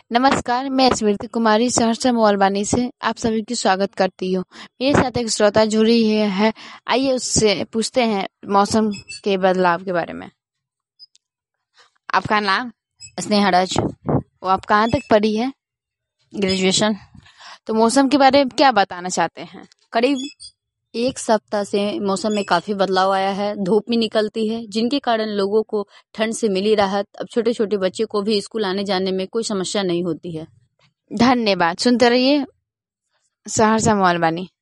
नमस्कार, मैं स्मृति कुमारी सहरसा मोबाइल से आप सभी की स्वागत करती हूँ। मेरे साथ एक श्रोता जुड़ी है। आइए उससे पूछते हैं मौसम के बदलाव के बारे में। आपका नाम? स्नेहा राज। वो आप कहाँ तक पढ़ी है? ग्रेजुएशन। तो मौसम के बारे में क्या बताना चाहते हैं? करीब एक सप्ताह से मौसम में काफी बदलाव आया है। धूप भी निकलती है, जिनके कारण लोगों को ठंड से मिली राहत। अब छोटे छोटे बच्चे को भी स्कूल आने जाने में कोई समस्या नहीं होती है। धन्यवाद। सुनते रहिए सहरसा मोबाइल।